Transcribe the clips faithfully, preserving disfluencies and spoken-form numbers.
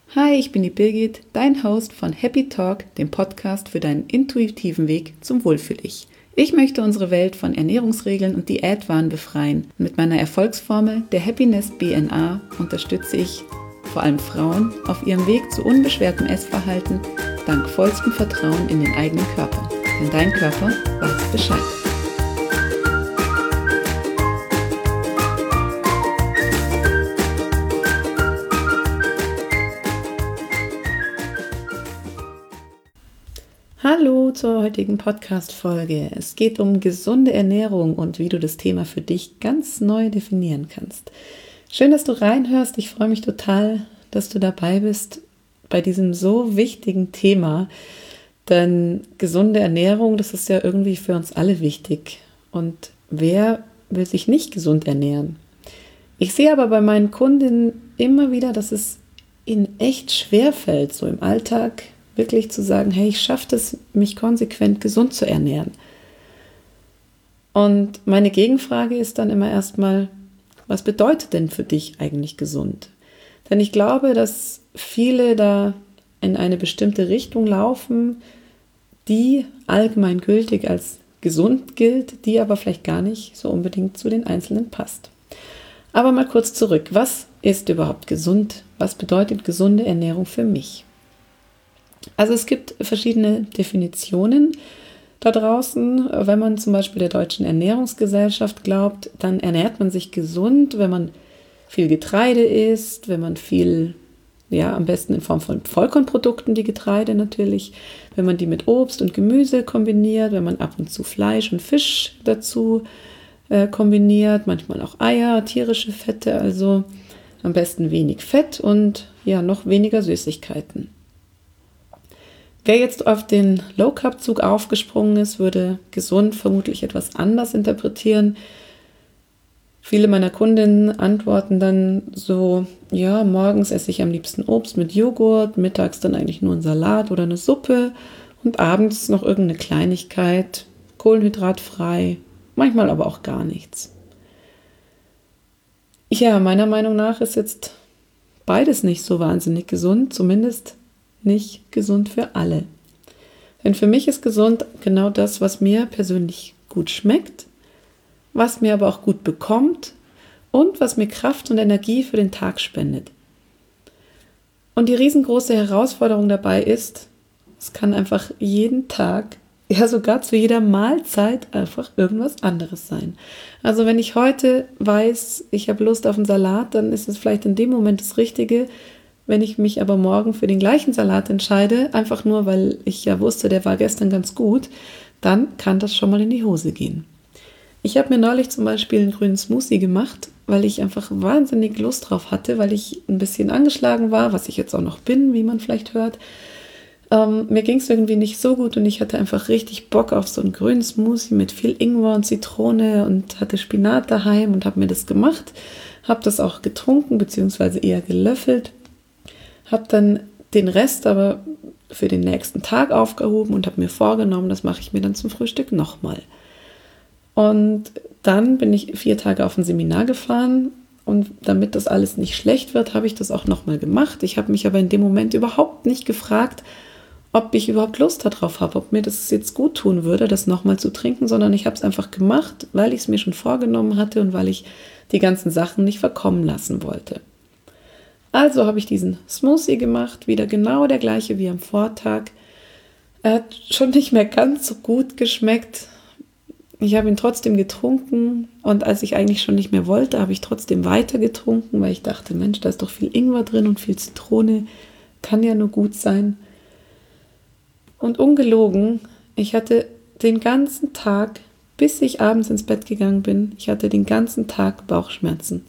Hi, ich bin die Birgit, dein Host von Happy Talk, dem Podcast für deinen intuitiven Weg zum Wohlfühl-Ich. Ich möchte unsere Welt von Ernährungsregeln und Diätwahn befreien. Mit meiner Erfolgsformel, der Happiness B N A, unterstütze ich vor allem Frauen auf ihrem Weg zu unbeschwertem Essverhalten, dank vollstem Vertrauen in den eigenen Körper. Denn dein Körper weiß Bescheid. Hallo zur heutigen Podcast-Folge. Es geht um gesunde Ernährung und wie du das Thema für dich ganz neu definieren kannst. Schön, dass du reinhörst. Ich freue mich total, dass du dabei bist bei diesem so wichtigen Thema. Denn gesunde Ernährung, das ist ja irgendwie für uns alle wichtig. Und wer will sich nicht gesund ernähren? Ich sehe aber bei meinen Kundinnen immer wieder, dass es ihnen echt schwerfällt, so im Alltag wirklich zu sagen, hey, ich schaffe es, mich konsequent gesund zu ernähren. Und meine Gegenfrage ist dann immer erstmal, was bedeutet denn für dich eigentlich gesund? Denn ich glaube, dass viele da in eine bestimmte Richtung laufen, die allgemeingültig als gesund gilt, die aber vielleicht gar nicht so unbedingt zu den Einzelnen passt. Aber mal kurz zurück, was ist überhaupt gesund? Was bedeutet gesunde Ernährung für mich? Also es gibt verschiedene Definitionen da draußen. Wenn man zum Beispiel der Deutschen Ernährungsgesellschaft glaubt, dann ernährt man sich gesund, wenn man viel Getreide isst, wenn man viel, ja, am besten in Form von Vollkornprodukten, die Getreide natürlich, wenn man die mit Obst und Gemüse kombiniert, wenn man ab und zu Fleisch und Fisch dazu äh, kombiniert, manchmal auch Eier, tierische Fette, also am besten wenig Fett und ja, noch weniger Süßigkeiten. Wer jetzt auf den Low-Carb-Zug aufgesprungen ist, würde gesund vermutlich etwas anders interpretieren. Viele meiner Kundinnen antworten dann so, ja, morgens esse ich am liebsten Obst mit Joghurt, mittags dann eigentlich nur einen Salat oder eine Suppe und abends noch irgendeine Kleinigkeit, kohlenhydratfrei, manchmal aber auch gar nichts. Ja, meiner Meinung nach ist jetzt beides nicht so wahnsinnig gesund, zumindest nicht gesund für alle. Denn für mich ist gesund genau das, was mir persönlich gut schmeckt, was mir aber auch gut bekommt und was mir Kraft und Energie für den Tag spendet. Und die riesengroße Herausforderung dabei ist, es kann einfach jeden Tag, ja sogar zu jeder Mahlzeit einfach irgendwas anderes sein. Also wenn ich heute weiß, ich habe Lust auf einen Salat, dann ist es vielleicht in dem Moment das Richtige. Wenn ich mich aber morgen für den gleichen Salat entscheide, einfach nur, weil ich ja wusste, der war gestern ganz gut, dann kann das schon mal in die Hose gehen. Ich habe mir neulich zum Beispiel einen grünen Smoothie gemacht, weil ich einfach wahnsinnig Lust drauf hatte, weil ich ein bisschen angeschlagen war, was ich jetzt auch noch bin, wie man vielleicht hört. Ähm, mir ging es irgendwie nicht so gut und ich hatte einfach richtig Bock auf so einen grünen Smoothie mit viel Ingwer und Zitrone und hatte Spinat daheim und habe mir das gemacht, habe das auch getrunken, beziehungsweise eher gelöffelt. Habe dann den Rest aber für den nächsten Tag aufgehoben und habe mir vorgenommen, das mache ich mir dann zum Frühstück nochmal. Und dann bin ich vier Tage auf ein Seminar gefahren und damit das alles nicht schlecht wird, habe ich das auch nochmal gemacht. Ich habe mich aber in dem Moment überhaupt nicht gefragt, ob ich überhaupt Lust darauf habe, ob mir das jetzt gut tun würde, das nochmal zu trinken, sondern ich habe es einfach gemacht, weil ich es mir schon vorgenommen hatte und weil ich die ganzen Sachen nicht verkommen lassen wollte. Also habe ich diesen Smoothie gemacht, wieder genau der gleiche wie am Vortag. Er hat schon nicht mehr ganz so gut geschmeckt. Ich habe ihn trotzdem getrunken und als ich eigentlich schon nicht mehr wollte, habe ich trotzdem weiter getrunken, weil ich dachte, Mensch, da ist doch viel Ingwer drin und viel Zitrone, kann ja nur gut sein. Und ungelogen, ich hatte den ganzen Tag, bis ich abends ins Bett gegangen bin, ich hatte den ganzen Tag Bauchschmerzen.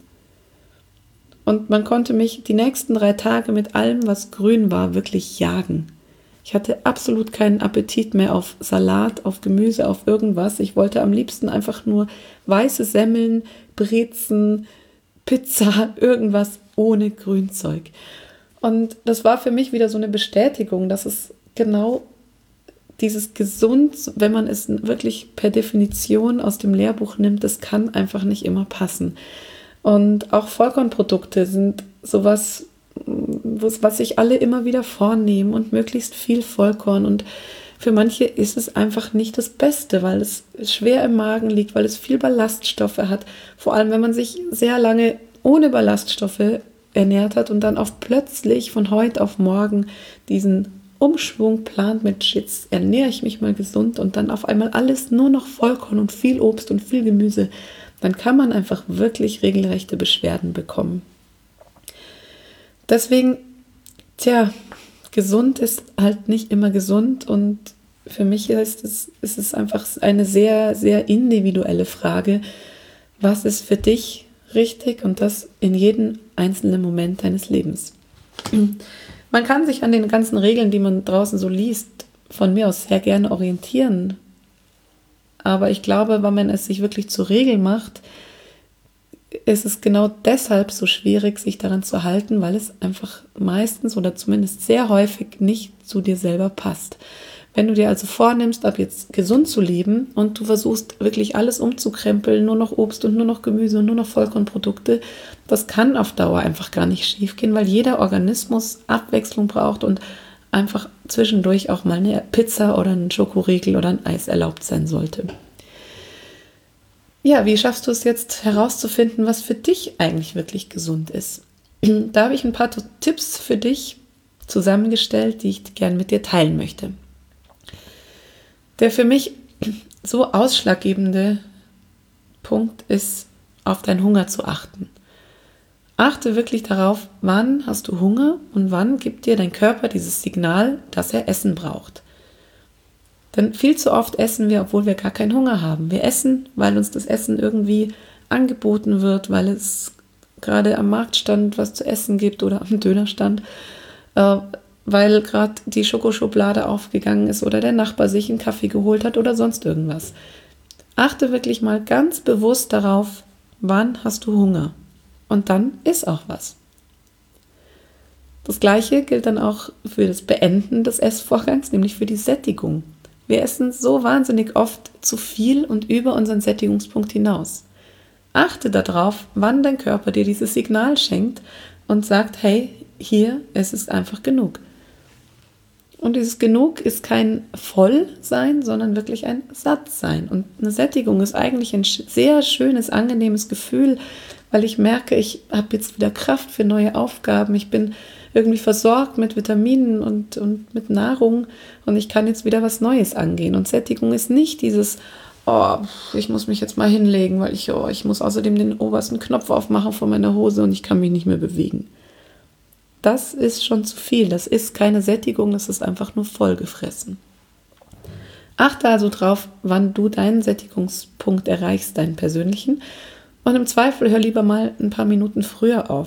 Und man konnte mich die nächsten drei Tage mit allem, was grün war, wirklich jagen. Ich hatte absolut keinen Appetit mehr auf Salat, auf Gemüse, auf irgendwas. Ich wollte am liebsten einfach nur weiße Semmeln, Brezen, Pizza, irgendwas ohne Grünzeug. Und das war für mich wieder so eine Bestätigung, dass es genau dieses gesund, wenn man es wirklich per Definition aus dem Lehrbuch nimmt, das kann einfach nicht immer passen. Und auch Vollkornprodukte sind sowas, was, was sich alle immer wieder vornehmen und möglichst viel Vollkorn. Und für manche ist es einfach nicht das Beste, weil es schwer im Magen liegt, weil es viel Ballaststoffe hat. Vor allem, wenn man sich sehr lange ohne Ballaststoffe ernährt hat und dann auf plötzlich von heute auf morgen diesen Umschwung plant mit, jetzt ernähre ich mich mal gesund und dann auf einmal alles nur noch Vollkorn und viel Obst und viel Gemüse, dann kann man einfach wirklich regelrechte Beschwerden bekommen. Deswegen, tja, gesund ist halt nicht immer gesund und für mich ist es, ist es einfach eine sehr, sehr individuelle Frage, was ist für dich richtig und das in jedem einzelnen Moment deines Lebens. Man kann sich an den ganzen Regeln, die man draußen so liest, von mir aus sehr gerne orientieren. Aber ich glaube, wenn man es sich wirklich zur Regel macht, ist es genau deshalb so schwierig, sich daran zu halten, weil es einfach meistens oder zumindest sehr häufig nicht zu dir selber passt. Wenn du dir also vornimmst, ab jetzt gesund zu leben und du versuchst wirklich alles umzukrempeln, nur noch Obst und nur noch Gemüse und nur noch Vollkornprodukte, das kann auf Dauer einfach gar nicht schief gehen, weil jeder Organismus Abwechslung braucht und einfach zwischendurch auch mal eine Pizza oder ein Schokoriegel oder ein Eis erlaubt sein sollte. Ja, wie schaffst du es jetzt herauszufinden, was für dich eigentlich wirklich gesund ist? Da habe ich ein paar Tipps für dich zusammengestellt, die ich gerne mit dir teilen möchte. Der für mich so ausschlaggebende Punkt ist, auf deinen Hunger zu achten. Achte wirklich darauf, wann hast du Hunger und wann gibt dir dein Körper dieses Signal, dass er Essen braucht. Denn viel zu oft essen wir, obwohl wir gar keinen Hunger haben. Wir essen, weil uns das Essen irgendwie angeboten wird, weil es gerade am Marktstand was zu essen gibt oder am Dönerstand, äh, weil gerade die Schokoschublade aufgegangen ist oder der Nachbar sich einen Kaffee geholt hat oder sonst irgendwas. Achte wirklich mal ganz bewusst darauf, wann hast du Hunger. Und dann iss auch was. Das Gleiche gilt dann auch für das Beenden des Essvorgangs, nämlich für die Sättigung. Wir essen so wahnsinnig oft zu viel und über unseren Sättigungspunkt hinaus. Achte darauf, wann dein Körper dir dieses Signal schenkt und sagt, hey, hier, es ist einfach genug. Und dieses Genug ist kein Vollsein, sondern wirklich ein Sattsein. Und eine Sättigung ist eigentlich ein sehr schönes, angenehmes Gefühl, weil ich merke, ich habe jetzt wieder Kraft für neue Aufgaben. Ich bin irgendwie versorgt mit Vitaminen und, und mit Nahrung und ich kann jetzt wieder was Neues angehen. Und Sättigung ist nicht dieses, oh, ich muss mich jetzt mal hinlegen, weil ich, oh, ich muss außerdem den obersten Knopf aufmachen von meiner Hose und ich kann mich nicht mehr bewegen. Das ist schon zu viel. Das ist keine Sättigung, das ist einfach nur vollgefressen. Achte also drauf, wann du deinen Sättigungspunkt erreichst, deinen persönlichen. Und im Zweifel hör lieber mal ein paar Minuten früher auf.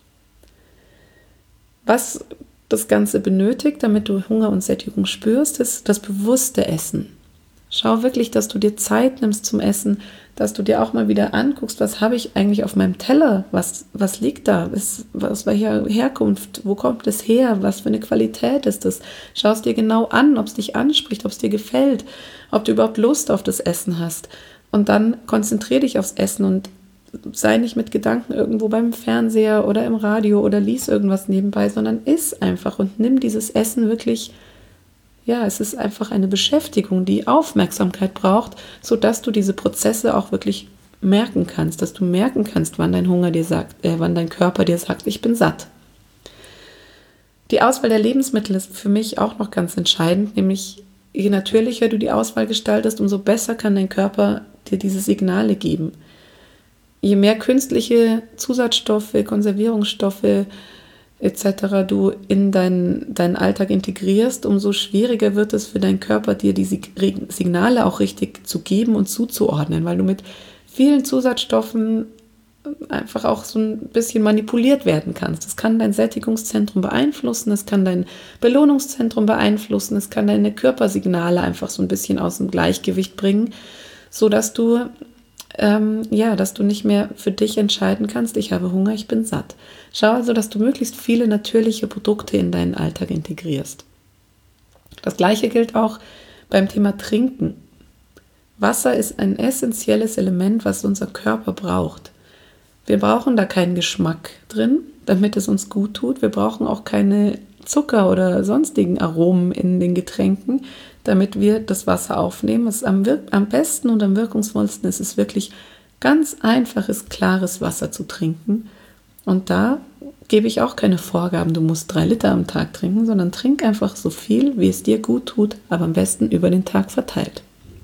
Was das Ganze benötigt, damit du Hunger und Sättigung spürst, ist das bewusste Essen. Schau wirklich, dass du dir Zeit nimmst zum Essen, dass du dir auch mal wieder anguckst, was habe ich eigentlich auf meinem Teller, was, was liegt da, was, was welche Herkunft, wo kommt es her, was für eine Qualität ist das. Schau es dir genau an, ob es dich anspricht, ob es dir gefällt, ob du überhaupt Lust auf das Essen hast. Und dann konzentriere dich aufs Essen und sei nicht mit Gedanken irgendwo beim Fernseher oder im Radio oder lies irgendwas nebenbei, sondern iss einfach und nimm dieses Essen wirklich. Ja, es ist einfach eine Beschäftigung, die Aufmerksamkeit braucht, sodass du diese Prozesse auch wirklich merken kannst, dass du merken kannst, wann dein Hunger dir sagt, äh, wann dein Körper dir sagt, ich bin satt. Die Auswahl der Lebensmittel ist für mich auch noch ganz entscheidend, nämlich je natürlicher du die Auswahl gestaltest, umso besser kann dein Körper dir diese Signale geben. Je mehr künstliche Zusatzstoffe, Konservierungsstoffe et cetera du in deinen, deinen Alltag integrierst, umso schwieriger wird es für deinen Körper, dir die Signale auch richtig zu geben und zuzuordnen, weil du mit vielen Zusatzstoffen einfach auch so ein bisschen manipuliert werden kannst. Das kann dein Sättigungszentrum beeinflussen, es kann dein Belohnungszentrum beeinflussen, es kann deine Körpersignale einfach so ein bisschen aus dem Gleichgewicht bringen, sodass du Ähm, ja, dass du nicht mehr für dich entscheiden kannst, ich habe Hunger, ich bin satt. Schau also, dass du möglichst viele natürliche Produkte in deinen Alltag integrierst. Das Gleiche gilt auch beim Thema Trinken. Wasser ist ein essentielles Element, was unser Körper braucht. Wir brauchen da keinen Geschmack drin, damit es uns gut tut. Wir brauchen auch keine Zucker oder sonstigen Aromen in den Getränken, damit wir das Wasser aufnehmen. Es ist am, wirk- am besten und am wirkungsvollsten ist es wirklich ganz einfaches, klares Wasser zu trinken. Und da gebe ich auch keine Vorgaben, du musst drei Liter am Tag trinken, sondern trink einfach so viel, wie es dir gut tut, aber am besten über den Tag verteilt.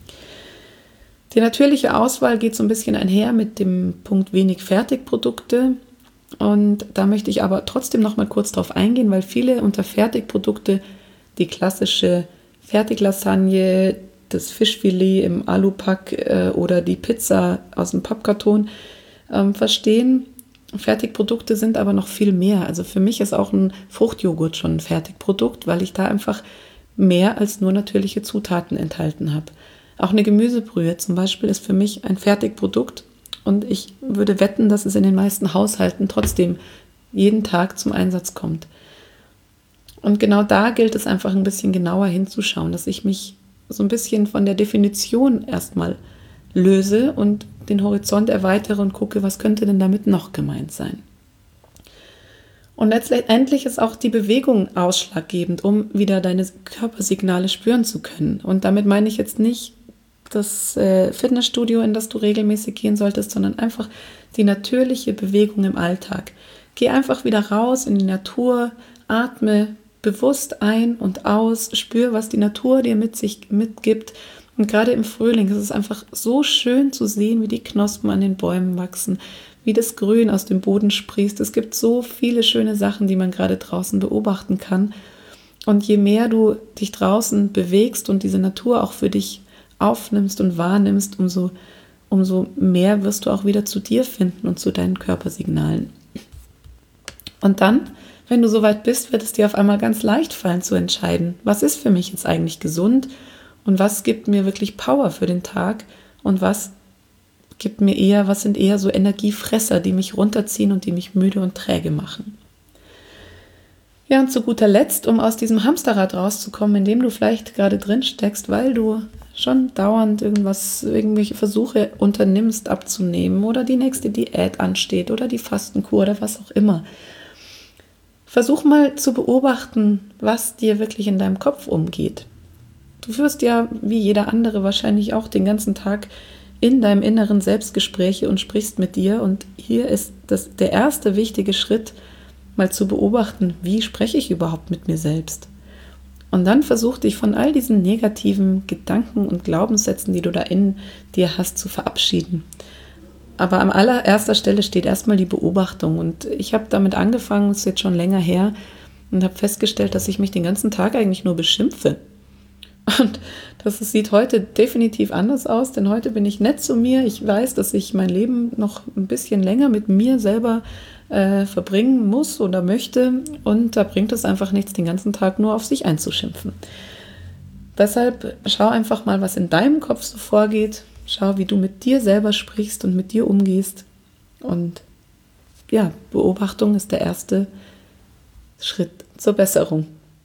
Die natürliche Auswahl geht so ein bisschen einher mit dem Punkt wenig Fertigprodukte. Und da möchte ich aber trotzdem noch mal kurz drauf eingehen, weil viele unter Fertigprodukte die klassische Fertiglasagne, das Fischfilet im Alupack äh, oder die Pizza aus dem Pappkarton ähm, verstehen. Fertigprodukte sind aber noch viel mehr. Also für mich ist auch ein Fruchtjoghurt schon ein Fertigprodukt, weil ich da einfach mehr als nur natürliche Zutaten enthalten habe. Auch eine Gemüsebrühe zum Beispiel ist für mich ein Fertigprodukt und ich würde wetten, dass es in den meisten Haushalten trotzdem jeden Tag zum Einsatz kommt. Und genau da gilt es einfach ein bisschen genauer hinzuschauen, dass ich mich so ein bisschen von der Definition erstmal löse und den Horizont erweitere und gucke, was könnte denn damit noch gemeint sein. Und letztendlich ist auch die Bewegung ausschlaggebend, um wieder deine Körpersignale spüren zu können. Und damit meine ich jetzt nicht das äh, Fitnessstudio, in das du regelmäßig gehen solltest, sondern einfach die natürliche Bewegung im Alltag. Geh einfach wieder raus in die Natur, atme bewusst ein und aus, spür, was die Natur dir mit sich mitgibt. Und gerade im Frühling ist es einfach so schön zu sehen, wie die Knospen an den Bäumen wachsen, wie das Grün aus dem Boden sprießt. Es gibt so viele schöne Sachen, die man gerade draußen beobachten kann. Und je mehr du dich draußen bewegst und diese Natur auch für dich aufnimmst und wahrnimmst, umso, umso mehr wirst du auch wieder zu dir finden und zu deinen Körpersignalen. Und dann, wenn du soweit bist, wird es dir auf einmal ganz leicht fallen zu entscheiden, was ist für mich jetzt eigentlich gesund und was gibt mir wirklich Power für den Tag und was gibt mir eher, was sind eher so Energiefresser, die mich runterziehen und die mich müde und träge machen. Ja, und zu guter Letzt, um aus diesem Hamsterrad rauszukommen, in dem du vielleicht gerade drin steckst, weil du schon dauernd irgendwas, irgendwelche Versuche unternimmst abzunehmen oder die nächste Diät ansteht oder die Fastenkur oder was auch immer. Versuch mal zu beobachten, was dir wirklich in deinem Kopf umgeht. Du führst ja, wie jeder andere, wahrscheinlich auch den ganzen Tag in deinem inneren Selbstgespräche und sprichst mit dir. Und hier ist das, der erste wichtige Schritt, mal zu beobachten, wie spreche ich überhaupt mit mir selbst. Und dann versuch dich von all diesen negativen Gedanken und Glaubenssätzen, die du da in dir hast, zu verabschieden. Aber an allererster Stelle steht erstmal die Beobachtung. Und ich habe damit angefangen, das ist jetzt schon länger her, und habe festgestellt, dass ich mich den ganzen Tag eigentlich nur beschimpfe. Und das sieht heute definitiv anders aus, denn heute bin ich nett zu mir. Ich weiß, dass ich mein Leben noch ein bisschen länger mit mir selber äh, verbringen muss oder möchte. Und da bringt es einfach nichts, den ganzen Tag nur auf sich einzuschimpfen. Deshalb schau einfach mal, was in deinem Kopf so vorgeht. Schau, wie du mit dir selber sprichst und mit dir umgehst. Und ja, Beobachtung ist der erste Schritt zur Besserung.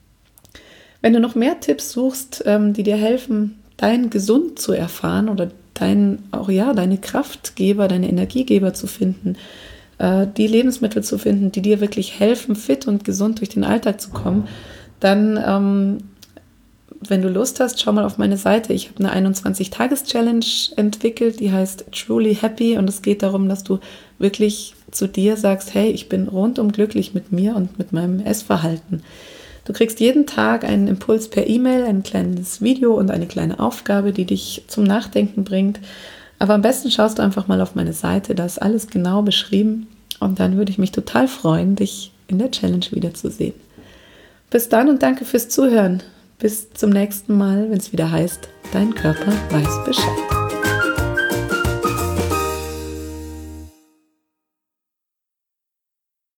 Wenn du noch mehr Tipps suchst, ähm, die dir helfen, dein Gesund zu erfahren oder dein, auch ja, deine Kraftgeber, deine Energiegeber zu finden, äh, die Lebensmittel zu finden, die dir wirklich helfen, fit und gesund durch den Alltag zu kommen, dann, ähm, wenn du Lust hast, schau mal auf meine Seite. Ich habe eine einundzwanzig-Tages-Challenge entwickelt, die heißt Truly Happy und es geht darum, dass du wirklich zu dir sagst, hey, ich bin rundum glücklich mit mir und mit meinem Essverhalten. Du kriegst jeden Tag einen Impuls per E-Mail, ein kleines Video und eine kleine Aufgabe, die dich zum Nachdenken bringt. Aber am besten schaust du einfach mal auf meine Seite, da ist alles genau beschrieben und dann würde ich mich total freuen, dich in der Challenge wiederzusehen. Bis dann und danke fürs Zuhören. Bis zum nächsten Mal, wenn es wieder heißt, dein Körper weiß Bescheid.